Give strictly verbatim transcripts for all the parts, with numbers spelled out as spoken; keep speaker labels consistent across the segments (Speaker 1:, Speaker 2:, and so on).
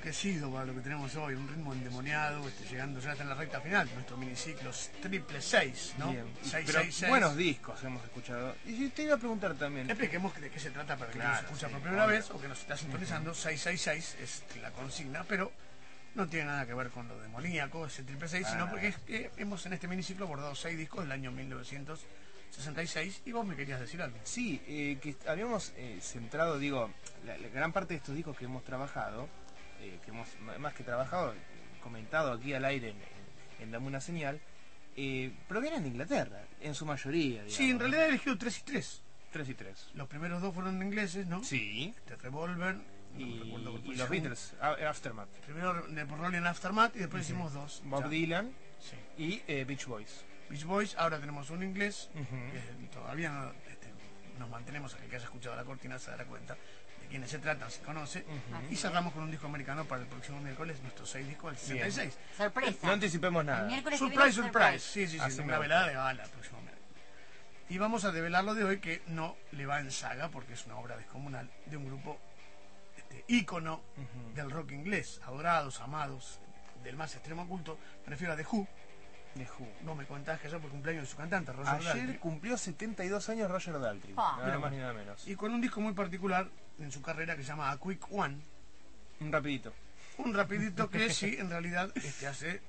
Speaker 1: enloquecido para lo que tenemos hoy, un ritmo endemoniado, este, llegando ya hasta en la recta final, nuestro miniciclo triple seis, ¿no?
Speaker 2: Bien.
Speaker 1: seis,
Speaker 2: Pero
Speaker 1: seis, seis.
Speaker 2: buenos discos hemos escuchado. Y te iba a preguntar también.
Speaker 1: Expliquemos de qué se trata para que
Speaker 2: Claro,
Speaker 1: nos escucha
Speaker 2: sí,
Speaker 1: por primera
Speaker 2: obvio.
Speaker 1: vez o que nos está sintonizando. Uh-huh. seiscientos sesenta y seis es la consigna, pero no tiene nada que ver con lo demoníaco, ese triple seis, ah. sino porque es que hemos en este miniciclo abordado seis discos del año mil novecientos sesenta y seis y vos me querías decir algo.
Speaker 2: Sí, eh, que habíamos eh, centrado, digo, la, la gran parte de estos discos que hemos trabajado, eh, que hemos más que trabajado, comentado aquí al aire en, en, en Dame una Señal, eh, provienen de Inglaterra, en su mayoría. Digamos,
Speaker 1: sí, en realidad he elegido tres y tres.
Speaker 2: tres y tres.
Speaker 1: Los primeros dos fueron ingleses, ¿no?
Speaker 2: Sí.
Speaker 1: The Revolver no
Speaker 2: y, y los
Speaker 1: según.
Speaker 2: Beatles, Aftermath.
Speaker 1: Primero The Rolling Aftermath y después uh-huh. hicimos dos.
Speaker 2: Bob
Speaker 1: ya.
Speaker 2: Dylan
Speaker 1: sí.
Speaker 2: y eh, Beach Boys.
Speaker 1: Beach Boys, ahora tenemos un inglés,
Speaker 2: uh-huh.
Speaker 1: que todavía no, este, nos mantenemos a que haya escuchado la cortina se dará cuenta de quiénes se tratan, se conoce, uh-huh. y cerramos con un disco americano para el próximo miércoles, nuestro seis disco del sesenta y seis.
Speaker 3: Bien. Sorpresa.
Speaker 2: No anticipemos nada.
Speaker 1: Surprise, surprise. Sí, sí, sí, una velada de gala el próximo miércoles. Y vamos a develarlo de hoy, que no le va en saga, porque es una obra descomunal de un grupo este, ícono uh-huh. del rock inglés, adorados, amados, del más extremo culto, me refiero a The Who.
Speaker 2: The Who.
Speaker 1: No me contás que yo por cumpleaños de su cantante, Roger
Speaker 2: Ayer
Speaker 1: Daltrey.
Speaker 2: cumplió setenta y dos años Roger Daltrey.
Speaker 3: Ah.
Speaker 2: Nada más ni nada menos.
Speaker 1: Y con un disco muy particular en su carrera que se llama A Quick One.
Speaker 2: Un rapidito.
Speaker 1: Un rapidito que sí, en realidad, este hace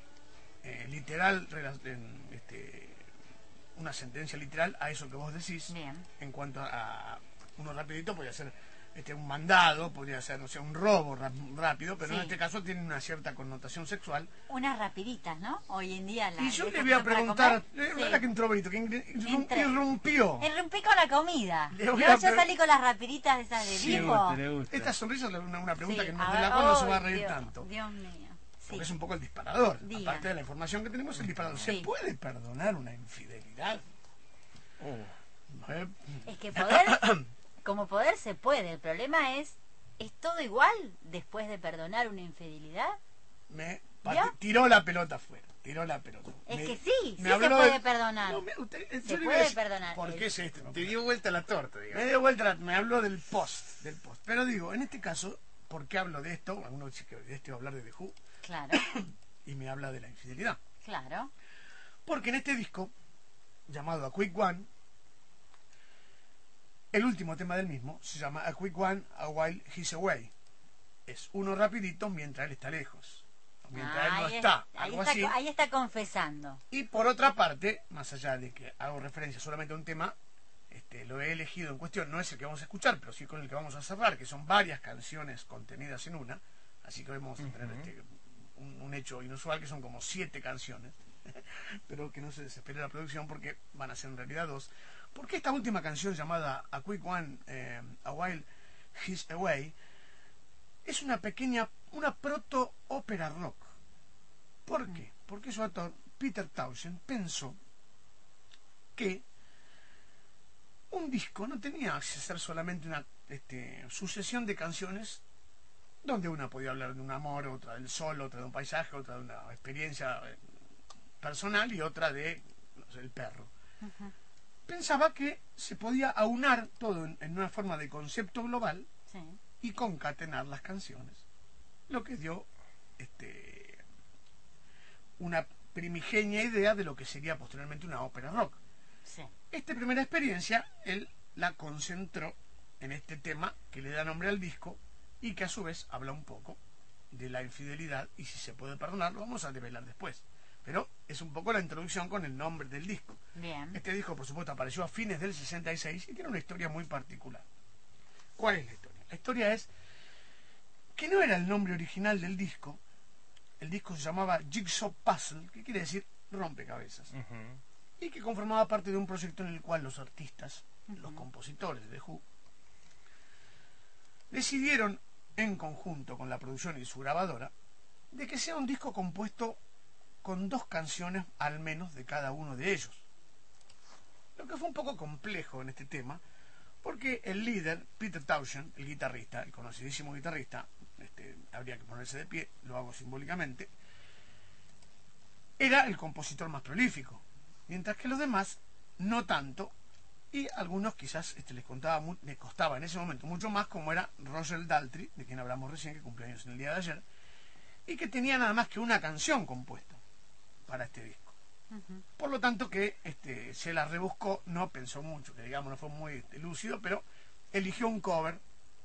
Speaker 1: eh, literal, este, una sentencia literal a eso que vos decís.
Speaker 3: Bien.
Speaker 1: En cuanto a, a uno rapidito, podría ser este, un mandado, podría ser, no sé, un robo rap, rápido, pero sí. en este caso tiene una cierta connotación sexual.
Speaker 3: Unas rapiditas, ¿no? Hoy en día la...
Speaker 1: Y yo le voy a preguntar, eh, sí. ¿verdad que entró Benito? Que
Speaker 3: Entré.
Speaker 1: irrumpió.
Speaker 3: Irrumpí con la comida.
Speaker 1: Le
Speaker 3: Yo
Speaker 1: a
Speaker 3: ya salí con las rapiditas esas de
Speaker 1: sí,
Speaker 3: vivo.
Speaker 2: Le gusta, le gusta.
Speaker 1: Esta sonrisa es una, una pregunta
Speaker 3: sí.
Speaker 1: que no,
Speaker 3: a
Speaker 1: de la
Speaker 3: ver,
Speaker 1: cual no
Speaker 3: oh,
Speaker 1: se va a reír
Speaker 3: Dios,
Speaker 1: tanto.
Speaker 3: Dios mío. Sí.
Speaker 1: Porque es un poco el disparador.
Speaker 3: Diga.
Speaker 1: Aparte de la información que tenemos, el disparador. ¿Se
Speaker 3: sí.
Speaker 1: puede perdonar una infidelidad?
Speaker 2: Oh.
Speaker 1: ¿Eh?
Speaker 3: Es que poder, como poder se puede. El problema es, ¿es todo igual después de perdonar una infidelidad?
Speaker 1: Me tiró la pelota afuera. Tiró la pelota.
Speaker 3: Es
Speaker 1: me,
Speaker 3: que sí, sí
Speaker 1: me
Speaker 3: se puede
Speaker 1: de,
Speaker 3: perdonar.
Speaker 1: No, me, usted,
Speaker 3: se puede
Speaker 1: decir,
Speaker 3: perdonar.
Speaker 1: ¿Por
Speaker 3: el,
Speaker 1: qué es este?
Speaker 2: Te dio vuelta la torta, digamos.
Speaker 1: Me dio vuelta la, me habló del post, del post. Pero digo, en este caso, ¿por qué hablo de esto? Alguno dice que de esto iba a hablar de The Who.
Speaker 3: Claro.
Speaker 1: Y me habla de la infidelidad.
Speaker 3: Claro.
Speaker 1: Porque en este disco, llamado A Quick One, el último tema del mismo se llama A Quick One, A While He's Away. Es uno rapidito mientras él está lejos. Mientras
Speaker 3: ah,
Speaker 1: él no
Speaker 3: ahí
Speaker 1: está.
Speaker 3: Es,
Speaker 1: algo
Speaker 3: ahí, está
Speaker 1: así.
Speaker 3: ahí está confesando.
Speaker 1: Y por otra parte, más allá de que hago referencia solamente a un tema, este, lo he elegido en cuestión, no es el que vamos a escuchar, pero sí con el que vamos a cerrar, que son varias canciones contenidas en una. Así que vamos a tener uh-huh. este, un, un hecho inusual, que son como siete canciones. Pero que no se desespere la producción, porque van a ser en realidad dos. Porque esta última canción llamada A Quick One, eh, A While He's Away, es una pequeña, una proto-ópera rock. ¿Por qué? Porque su autor, Peter Townshend, pensó que un disco no tenía que ser solamente una este, sucesión de canciones donde una podía hablar de un amor, otra del sol, otra de un paisaje, otra de una experiencia personal y otra de, no sé, el perro. Uh-huh. Pensaba que se podía aunar todo en, en una forma de concepto global sí. y concatenar las canciones, lo que dio este, una primigenia idea de lo que sería posteriormente una ópera rock.
Speaker 3: Sí. Esta
Speaker 1: primera experiencia él la concentró en este tema que le da nombre al disco y que a su vez habla un poco de la infidelidad y si se puede perdonar, lo vamos a develar después. Pero es un poco la introducción con el nombre del disco.
Speaker 3: Bien.
Speaker 1: Este disco, por supuesto, apareció a fines del sesenta y seis y tiene una historia muy particular. ¿Cuál es la historia? La historia es que no era el nombre original del disco. El disco se llamaba Jigsaw Puzzle, que quiere decir rompecabezas. Uh-huh. Y que conformaba parte de un proyecto en el cual los artistas, uh-huh. los compositores de The Who, decidieron, en conjunto con la producción y su grabadora, de que sea un disco compuesto con dos canciones al menos de cada uno de ellos. Lo que fue un poco complejo en este tema, porque el líder, Peter Townshend, el guitarrista, el conocidísimo guitarrista, este, habría que ponerse de pie, lo hago simbólicamente, era el compositor más prolífico, mientras que los demás no tanto, y algunos quizás este, les, contaba mu les costaba en ese momento mucho más, como era Roger Daltrey, de quien hablamos recién, que cumplió años en el día de ayer, y que tenía nada más que una canción compuesta para este disco. Uh-huh. Por lo tanto que este, se la rebuscó, no pensó mucho, que digamos no fue muy este, lúcido, pero eligió un cover,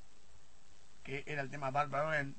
Speaker 1: que era el tema Barbara Ann,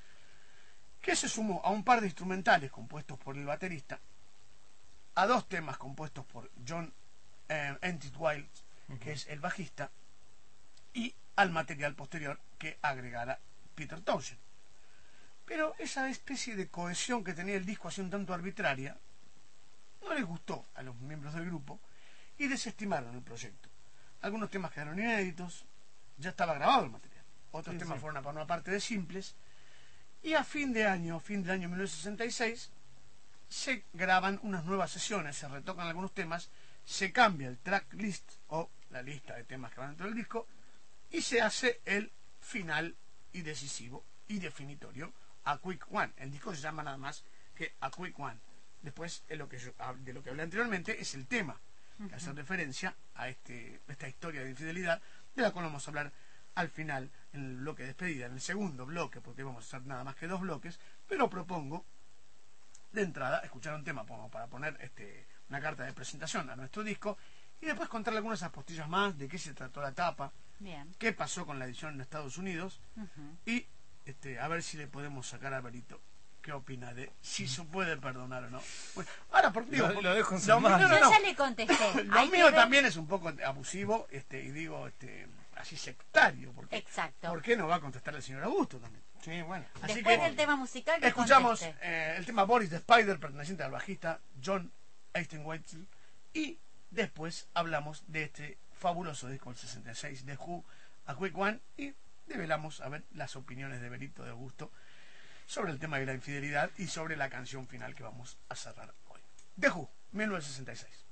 Speaker 1: que se sumó a un par de instrumentales compuestos por el baterista, a dos temas compuestos por John eh, Entwistle, uh-huh. que es el bajista, y al material posterior que agregara Peter Townshend. Pero esa especie de cohesión que tenía el disco, así un tanto arbitraria, no les gustó a los miembros del grupo y desestimaron el proyecto. Algunos temas quedaron inéditos, ya estaba grabado el material. Otros sí, temas sí. fueron a una parte de simples. Y a fin de año, fin del año mil novecientos sesenta y seis, se graban unas nuevas sesiones, se retocan algunos temas, se cambia el track list o la lista de temas que van dentro del disco y se hace el final y decisivo y definitorio, A Quick One. El disco se llama nada más que A Quick One. Después, de lo que, yo, de lo que hablé anteriormente, es el tema que uh-huh. hace referencia a este, esta historia de infidelidad, de la cual vamos a hablar al final, en el bloque de despedida, en el segundo bloque, porque vamos a hacer nada más que dos bloques, pero propongo de entrada escuchar un tema como para poner este, una carta de presentación a nuestro disco y después contarle algunas apostillas más de qué se trató la tapa,
Speaker 3: Bien.
Speaker 1: qué pasó con la edición en Estados Unidos uh-huh. y este, a ver si le podemos sacar a Berito qué opina de si se puede perdonar o no. Bueno, ahora, por, digo,
Speaker 2: lo, lo dejo en
Speaker 1: lo,
Speaker 2: su mano.
Speaker 1: no, no,
Speaker 3: Yo
Speaker 1: no.
Speaker 3: ya le contesté.
Speaker 1: Lo mío también es un poco abusivo este, y digo este, así sectario. Porque,
Speaker 3: Exacto.
Speaker 1: ¿por qué no va a contestar el señor Augusto también?
Speaker 2: Sí, bueno.
Speaker 1: Así
Speaker 3: Después
Speaker 1: que,
Speaker 3: del tema musical que
Speaker 1: escuchamos eh, el tema Boris the Spider, perteneciente al bajista John Entwistle, y después hablamos de este fabuloso disco del sesenta y seis de Who, A Quick One, y develamos a ver las opiniones de Berito de Augusto sobre el tema de la infidelidad y sobre la canción final que vamos a cerrar hoy. The Who, mil novecientos sesenta y seis.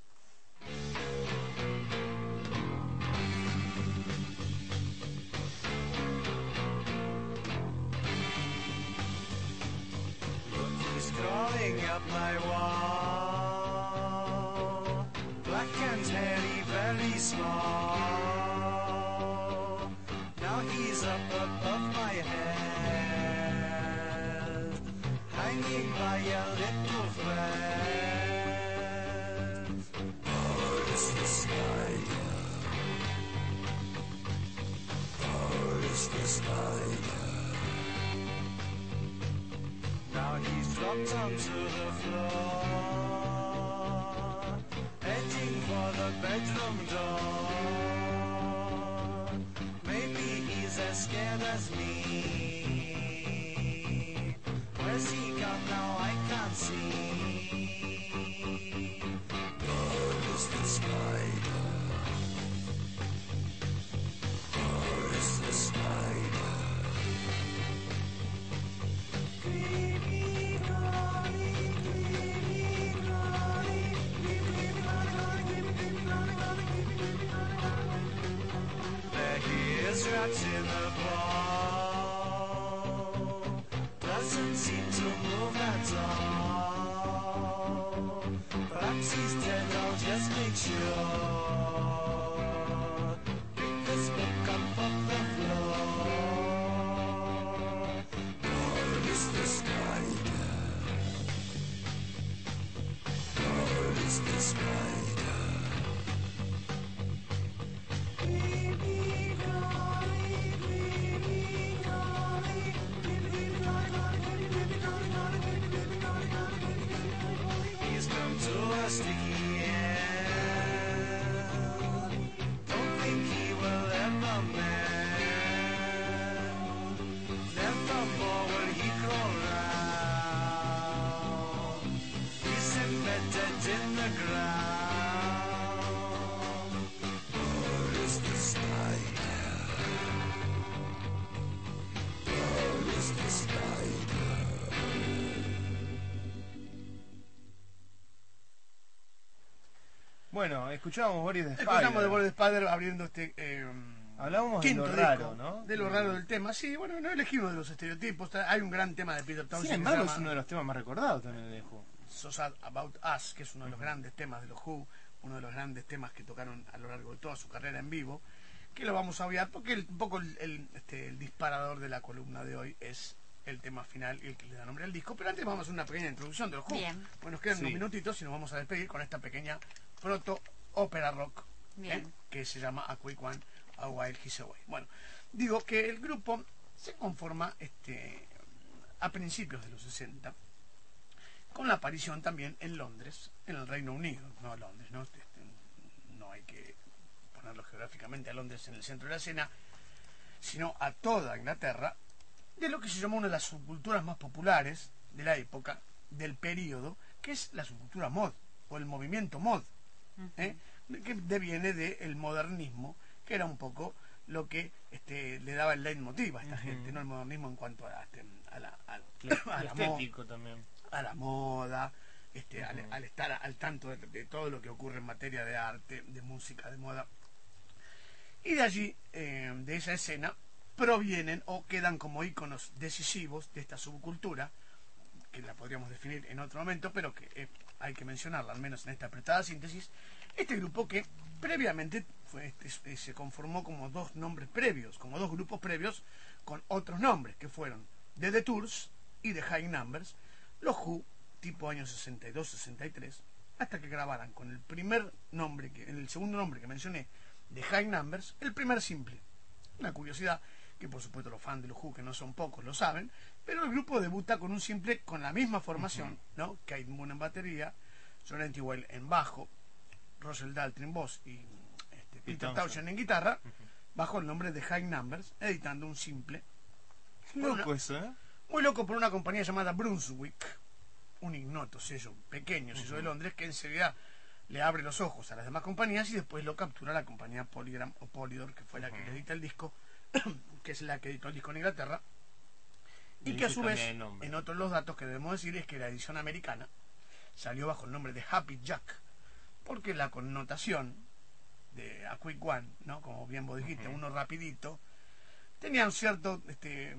Speaker 4: Crawling up my wall, black and hairy, very small. Now he's up above my head, hanging by a little thread. Boris the Spider, Boris the Spider. Now he's dropped onto the floor, heading for the bedroom door. Maybe he's as scared as me. Where's he gone now? I can't see. Boris the Spider, Boris the Spider. Trapped in the ball, doesn't seem to move at all. Perhaps he's dead, I'll just make sure. Pick this book up off the floor. Boris the Spider, Boris the Spider. Sticky end. Don't think he will ever mend. Never more will he crawl round. He's embedded in the ground. Boris the Spider, Boris the Spider.
Speaker 2: Bueno, escuchábamos Boris the Spider.
Speaker 1: Escuchamos de Boris the Spider abriendo este eh,
Speaker 2: Hablábamos
Speaker 1: quinto
Speaker 2: de lo raro,
Speaker 1: disco,
Speaker 2: ¿no?
Speaker 1: de lo raro del tema. Sí, bueno, no elegí uno de los estereotipos. Hay un gran tema de Peter Townshend.
Speaker 2: Sin embargo, es uno de los temas más recordados también de Who.
Speaker 1: So Sad About Us, que es uno de los uh-huh. grandes temas de los Who, uno de los grandes temas que tocaron a lo largo de toda su carrera en vivo, que lo vamos a obviar porque el, un poco el, el, este, el disparador de la columna de hoy es el tema final y el que le da nombre al disco. Pero antes vamos a hacer una pequeña introducción de los Who.
Speaker 3: Bien.
Speaker 1: Bueno, nos quedan
Speaker 2: Sí.
Speaker 1: unos minutitos y nos vamos a despedir con esta pequeña proto-ópera rock,
Speaker 3: Bien.
Speaker 1: ¿eh? que se llama A Quick One, A While He's Away. Bueno, digo que el grupo se conforma este, a principios de los sesenta, con la aparición también en Londres, en el Reino Unido, no Londres, ¿no? Este, no hay que ponerlo geográficamente a Londres en el centro de la escena, sino a toda Inglaterra, de lo que se llama una de las subculturas más populares de la época, del periodo, que es la subcultura mod, o el movimiento mod, ¿eh? que deviene del modernismo, que era un poco lo que este, le daba el leitmotiv a esta
Speaker 2: Ujú.
Speaker 1: gente, no el modernismo en cuanto a, este, a la, a,
Speaker 2: Lo
Speaker 1: a la mo-
Speaker 2: estético también.
Speaker 1: a la moda, este, al,
Speaker 2: Ujú.
Speaker 1: al estar al tanto de, de todo lo que ocurre en materia de arte, de música, de moda. Y de allí, eh, de esa escena, provienen o quedan como íconos decisivos de esta subcultura, que la podríamos definir en otro momento, pero que eh, hay que mencionarla, al menos en esta apretada síntesis, este grupo que previamente fue, este, se conformó como dos nombres previos, como dos grupos previos con otros nombres, que fueron The The Tours y The High Numbers, los Who, tipo años sesenta y dos sesenta y tres, hasta que grabaran con el primer nombre, que, el segundo nombre que mencioné, The High Numbers, el primer simple. Una curiosidad que por supuesto los fans de los Who, que no son pocos, lo saben, pero el grupo debuta con un simple con la misma formación, uh-huh. ¿no? Kate Moon en batería, John Entwistle en bajo, Russell Daltrey en voz y este, Peter Townshend en guitarra, uh-huh. bajo el nombre de High Numbers, editando un simple.
Speaker 2: Loco eso, ¿eh?
Speaker 1: Muy loco por una compañía llamada Brunswick, un ignoto sello, pequeño sello uh-huh. de Londres, que enseguida le abre los ojos a las demás compañías y después lo captura la compañía Polygram o Polydor, que fue la que uh-huh. edita el disco, que es la que editó el disco en Inglaterra, y, y que a su vez, en otros los datos que debemos decir es que la edición americana salió bajo el nombre de Happy Jack, porque la connotación de A Quick One, ¿no? Como bien vos dijiste, uh-huh. uno rapidito, tenía un cierto este,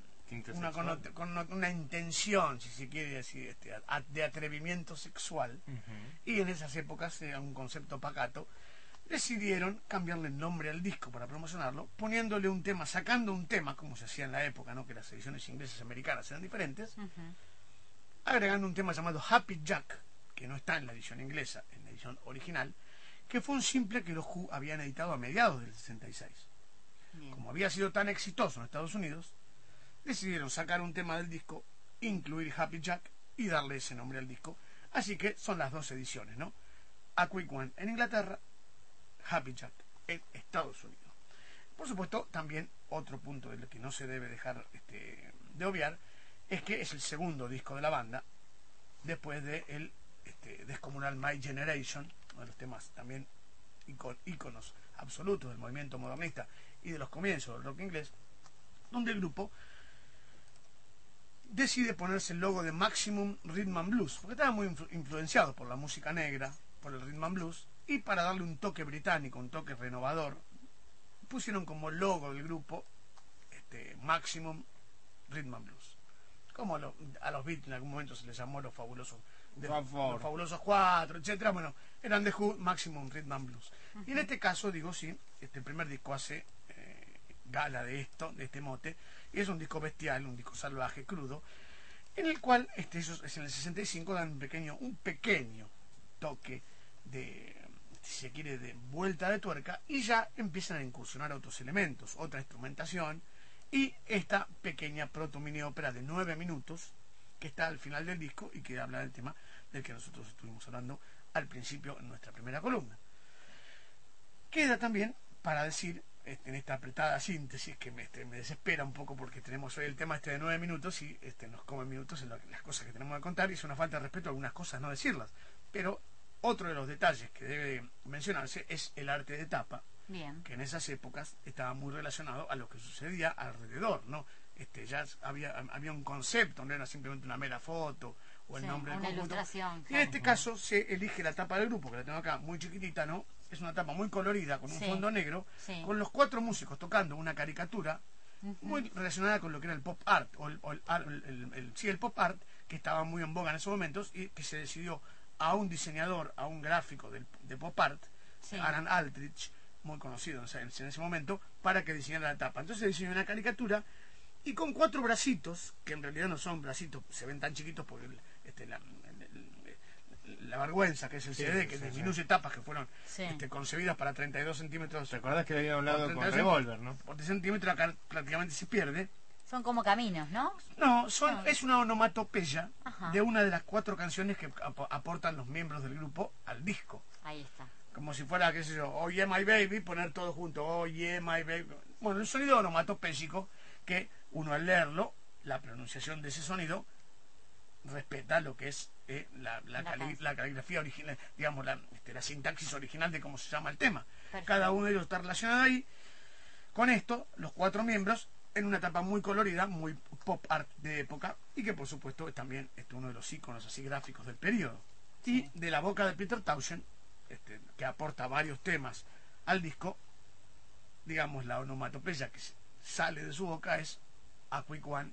Speaker 1: una, connot- connot- una intención, si se quiere decir, este, de atrevimiento sexual, uh-huh. y en esas épocas era un concepto pacato. Decidieron cambiarle el nombre al disco para promocionarlo, poniéndole un tema, sacando un tema, como se hacía en la época, ¿no? Que las ediciones inglesas y americanas eran diferentes, uh-huh. agregando un tema llamado Happy Jack, que no está en la edición inglesa, en la edición original, que fue un simple que los Who habían editado a mediados del sesenta y seis. Bien. Como había sido tan exitoso en Estados Unidos, decidieron sacar un tema del disco, incluir Happy Jack y darle ese nombre al disco. Así que son las dos ediciones, ¿no? A Quick One en Inglaterra, Happy Jack en Estados Unidos. Por supuesto, también otro punto de lo que no se debe dejar este, de obviar es que es el segundo disco de la banda después de el este, descomunal My Generation, uno de los temas también íconos absolutos del movimiento modernista y de los comienzos del rock inglés, donde el grupo decide ponerse el logo de Maximum Rhythm and Blues, porque estaba muy influ- influenciado por la música negra, por el rhythm and blues, y para darle un toque británico, un toque renovador, pusieron como logo del grupo este, Maximum Rhythm and Blues. Como lo, a los Beatles en algún momento se les llamó los fabulosos, de, los fabulosos cuatro, etcétera. Bueno, eran de Who, Maximum Rhythm and Blues. Uh-huh. Y en este caso, digo, sí, este primer disco hace eh, gala de esto, de este mote, y es un disco bestial, un disco salvaje, crudo, en el cual, este, ellos en el sesenta y cinco dan un pequeño, un pequeño toque de, si se quiere, de vuelta de tuerca, y ya empiezan a incursionar otros elementos, otra instrumentación, y esta pequeña proto mini ópera de nueve minutos que está al final del disco y que habla del tema del que nosotros estuvimos hablando al principio en nuestra primera columna. Queda también para decir, este, en esta apretada síntesis que me, este, me desespera un poco porque tenemos hoy el tema este de nueve minutos y este, nos come minutos en lo, las cosas que tenemos que contar, y es una falta de respeto a algunas cosas no decirlas. Pero otro de los detalles que debe mencionarse es el arte de tapa. Bien. Que en esas épocas estaba muy relacionado a lo que sucedía alrededor, ¿no? Este, ya había, había un concepto, no era simplemente una mera foto o el sí, nombre del conjunto. Ilustración, claro. Y en este caso se elige la tapa del grupo, que la tengo acá muy chiquitita, ¿no? Es una tapa muy colorida, con un sí. fondo negro, sí. con los cuatro músicos tocando una caricatura uh-huh. muy relacionada con lo que era el pop art, o el, o el, el, el, el, sí, el pop art, que estaba muy en boga en esos momentos y que se decidió a un diseñador, a un gráfico del, de pop art,
Speaker 3: Sí.
Speaker 1: Alan Aldrich, muy conocido en ese, en ese momento, para que diseñara la tapa. Entonces diseñó una caricatura y con cuatro bracitos, que en realidad no son bracitos, se ven tan chiquitos por el, este, la, el- el- la vergüenza que es el
Speaker 2: Sí,
Speaker 1: C D, que
Speaker 2: sí,
Speaker 1: disminuye tapas que fueron
Speaker 3: Sí.
Speaker 1: este, concebidas para treinta y dos centímetros.
Speaker 2: ¿Te acordás que había hablado
Speaker 1: Por
Speaker 2: con
Speaker 1: treinta y dos
Speaker 2: Revolver, no?
Speaker 1: Por diez centímetros acá prácticamente se pierde.
Speaker 3: Son como caminos, ¿no?
Speaker 1: No, son,
Speaker 3: No.
Speaker 1: es una onomatopeya
Speaker 3: Ajá.
Speaker 1: de una de las cuatro canciones que ap- aportan los miembros del grupo al disco.
Speaker 3: Ahí está.
Speaker 1: Como si fuera, qué sé yo, oh yeah my baby, poner todo junto, oh yeah my baby. Bueno, el sonido onomatopéyico que uno al leerlo, la pronunciación de ese sonido, respeta lo que es eh, la, la,
Speaker 3: La
Speaker 1: cali-
Speaker 3: canción.
Speaker 1: la caligrafía original, digamos, la, este, la sintaxis original de cómo se llama el tema.
Speaker 3: Perfecto.
Speaker 1: Cada uno de ellos está relacionado ahí. Con esto, los cuatro miembros, en una etapa muy colorida, muy pop art de época, y que por supuesto es también este, uno de los íconos así gráficos del periodo. Y de la boca de Peter Townshend, este, que aporta varios temas al disco, digamos, la onomatopeya que sale de su boca es A Quick One,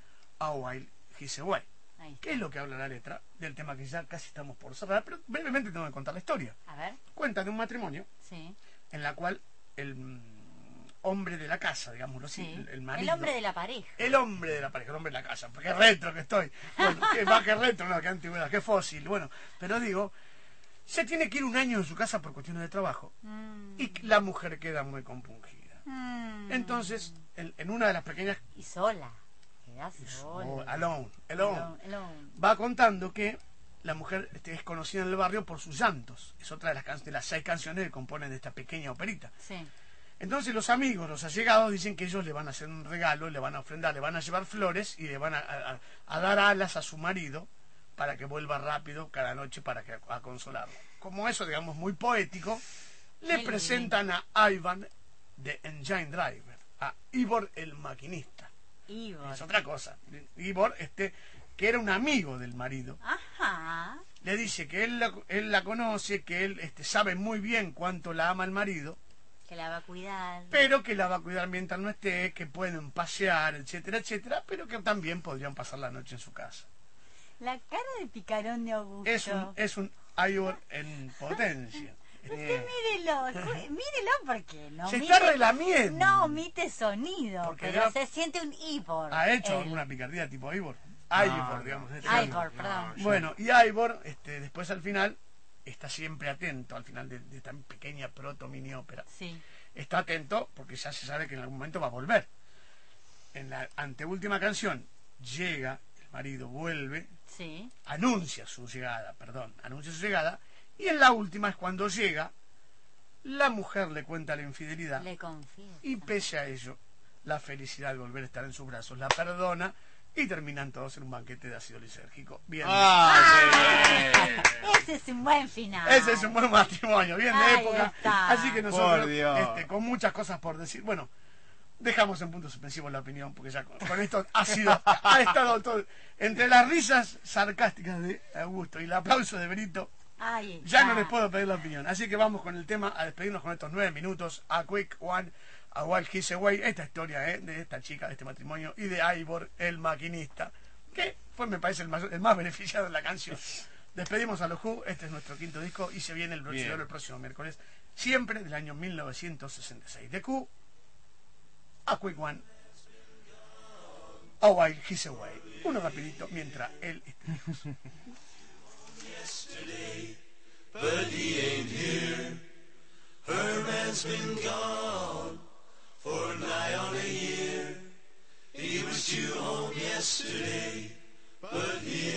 Speaker 1: A While He's Away.
Speaker 3: Ahí está.
Speaker 1: ¿Qué es lo que habla la letra del tema que ya casi estamos por cerrar? Pero brevemente tengo que contar la historia.
Speaker 3: A ver,
Speaker 1: Cuenta de un matrimonio
Speaker 3: sí.
Speaker 1: en la cual el mm, hombre de la casa, digámoslo así,
Speaker 3: sí.
Speaker 1: el, el marido,
Speaker 3: El hombre de la pareja.
Speaker 1: el hombre de la pareja, el hombre de la casa, porque retro que estoy. Bueno, que va, que retro, no, que antigüedad, que fósil. Bueno, pero digo, se tiene que ir un año de su casa por cuestiones de trabajo
Speaker 3: Mm.
Speaker 1: y la mujer queda muy compungida.
Speaker 3: Mm.
Speaker 1: Entonces, en, en una de las pequeñas,
Speaker 3: Y sola. Quedás
Speaker 1: oh,
Speaker 3: sola.
Speaker 1: alone, alone,
Speaker 3: Alone, alone.
Speaker 1: va contando que la mujer este, es conocida en el barrio por sus llantos. Es otra de las, can- de las seis canciones que componen esta pequeña operita.
Speaker 3: Sí.
Speaker 1: Entonces los amigos, los allegados, dicen que ellos le van a hacer un regalo, le van a ofrendar, le van a llevar flores y le van a, a- a dar alas a su marido para que vuelva rápido cada noche para que, a consolarlo. Como eso, digamos, muy poético, le
Speaker 3: Qué
Speaker 1: presentan a Ivan de Engine Driver, a Ivor el maquinista.
Speaker 3: Ivor.
Speaker 1: Es otra cosa. Ivor, este, que era un amigo del marido,
Speaker 3: Ajá.
Speaker 1: le dice que él la, él la conoce, que él este, sabe muy bien cuánto la ama el marido,
Speaker 3: Que la va a cuidar.
Speaker 1: pero que la va a cuidar mientras no esté, que pueden pasear, etcétera, etcétera, pero que también podrían pasar la noche en su casa.
Speaker 3: La cara de picarón de Augusto.
Speaker 1: Es un, es un Ivor en potencia.
Speaker 3: Usted mírelo, cu- mírelo porque no
Speaker 1: Se
Speaker 3: omite,
Speaker 1: está relamiendo.
Speaker 3: no omite sonido,
Speaker 1: Porque
Speaker 3: pero
Speaker 1: ya-
Speaker 3: se siente un Ivor.
Speaker 1: ¿Ha hecho
Speaker 3: él.
Speaker 1: alguna picardía tipo Ivor?
Speaker 2: No,
Speaker 1: Ivor,
Speaker 2: no.
Speaker 1: digamos. en este caso.
Speaker 3: Ivor, perdón.
Speaker 2: yo-
Speaker 1: Bueno, y Ivor, este, después al final, está siempre atento, al final de, de esta pequeña proto mini ópera.
Speaker 3: Sí.
Speaker 1: Está atento porque ya se sabe que en algún momento va a volver. En la anteúltima canción, llega, el marido vuelve,
Speaker 3: Sí.
Speaker 1: anuncia su llegada, perdón, anuncia su llegada, y en la última es cuando llega, la mujer le cuenta la infidelidad,
Speaker 3: Le confío.
Speaker 1: y pese a ello, la felicidad de volver a estar en sus brazos la perdona, y terminan todos en un banquete de ácido lisérgico. Bien,
Speaker 2: ¡Ah,
Speaker 3: Ese es un buen final.
Speaker 1: ese es un buen matrimonio, bien de
Speaker 3: Ahí
Speaker 1: época,
Speaker 3: está.
Speaker 1: así que nosotros,
Speaker 2: Por Dios.
Speaker 1: este, con muchas cosas por decir, bueno, dejamos en puntos suspensivos la opinión, porque ya con, con esto ha sido, ha estado todo, entre las risas sarcásticas de Augusto y el aplauso de Benito,
Speaker 3: Ahí
Speaker 1: ya no
Speaker 3: está.
Speaker 1: les puedo pedir la opinión. Así que vamos con el tema, a despedirnos con estos nueve minutos, a Quick One, a Wild Kiss Away, esta historia ¿eh? de esta chica, de este matrimonio, y de Ivor, el maquinista, que fue, me parece, el, mayor- el más beneficiado de la canción. Despedimos a los Who, este es nuestro quinto disco, y se viene el próximo,
Speaker 2: Bien.
Speaker 1: el próximo miércoles, siempre del año mil novecientos sesenta y seis. De Q, a Quick One, a Wild Kiss Away. Uno rapidito, mientras él esté lejos.
Speaker 4: But he ain't here. Her man's been gone for nigh on a year. He was due home yesterday, but he